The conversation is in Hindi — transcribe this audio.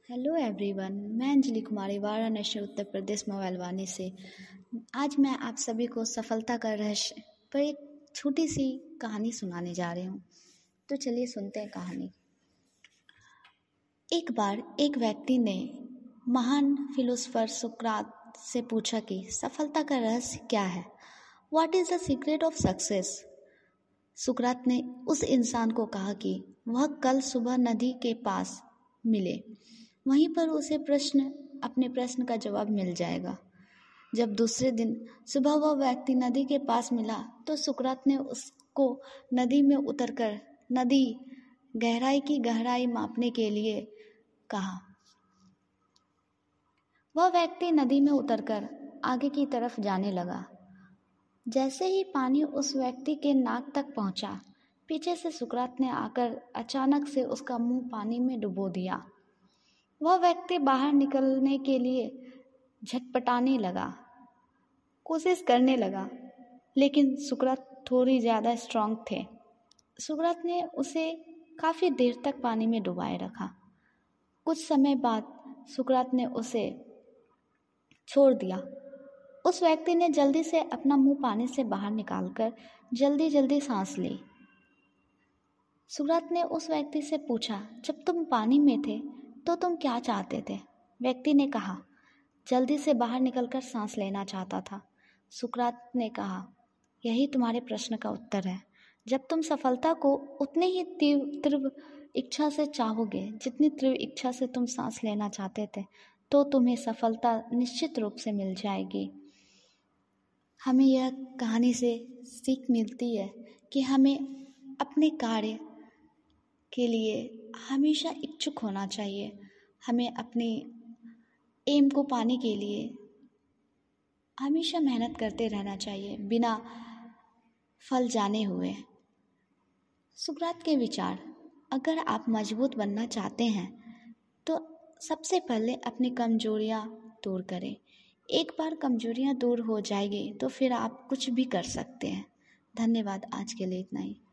हेलो एवरीवन, मैं अंजलि कुमारी वाराणसी उत्तर प्रदेश मोबाइल वाणी से। आज मैं आप सभी को सफलता का रहस्य पर एक छोटी सी कहानी सुनाने जा रही हूँ। तो चलिए सुनते हैं कहानी। एक बार एक व्यक्ति ने महान फिलोसोफर सुकरात से पूछा कि सफलता का रहस्य क्या है। What is the secret of success. सुकरात ने उस इंसान को कहा कि वह कल सुबह नदी के पास मिले, वहीं पर उसे अपने प्रश्न का जवाब मिल जाएगा। जब दूसरे दिन सुबह वह व्यक्ति नदी के पास मिला तो सुकरात ने उसको नदी में उतरकर नदी गहराई की गहराई मापने के लिए कहा। वह व्यक्ति नदी में उतरकर आगे की तरफ जाने लगा। जैसे ही पानी उस व्यक्ति के नाक तक पहुंचा, पीछे से सुकरात ने आकर अचानक से उसका मुंह पानी में डुबो दिया। वह व्यक्ति बाहर निकलने के लिए झटपटाने लगा, कोशिश करने लगा, लेकिन सुकरात थोड़ी ज़्यादा स्ट्रांग थे। सुकरात ने उसे काफ़ी देर तक पानी में डुबाए रखा। कुछ समय बाद सुकरात ने उसे छोड़ दिया। उस व्यक्ति ने जल्दी से अपना मुंह पानी से बाहर निकालकर जल्दी जल्दी सांस ली। सुकरात ने उस व्यक्ति से पूछा, जब तुम पानी में थे तो तुम क्या चाहते थे। व्यक्ति ने कहा, जल्दी से बाहर निकलकर सांस लेना चाहता था। सुकरात ने कहा, यही तुम्हारे प्रश्न का उत्तर है। जब तुम सफलता को उतने ही तीव्र इच्छा से चाहोगे जितनी तीव्र इच्छा से तुम सांस लेना चाहते थे, तो तुम्हें सफलता निश्चित रूप से मिल जाएगी। हमें यह कहानी से सीख मिलती है कि हमें अपने कार्य के लिए हमेशा इच्छुक होना चाहिए। हमें अपने एम को पाने के लिए हमेशा मेहनत करते रहना चाहिए, बिना फल जाने हुए। सुकरात के विचार। अगर आप मजबूत बनना चाहते हैं तो सबसे पहले अपनी कमजोरियां दूर करें। एक बार कमजोरियां दूर हो जाएगी तो फिर आप कुछ भी कर सकते हैं। धन्यवाद। आज के लिए इतना ही।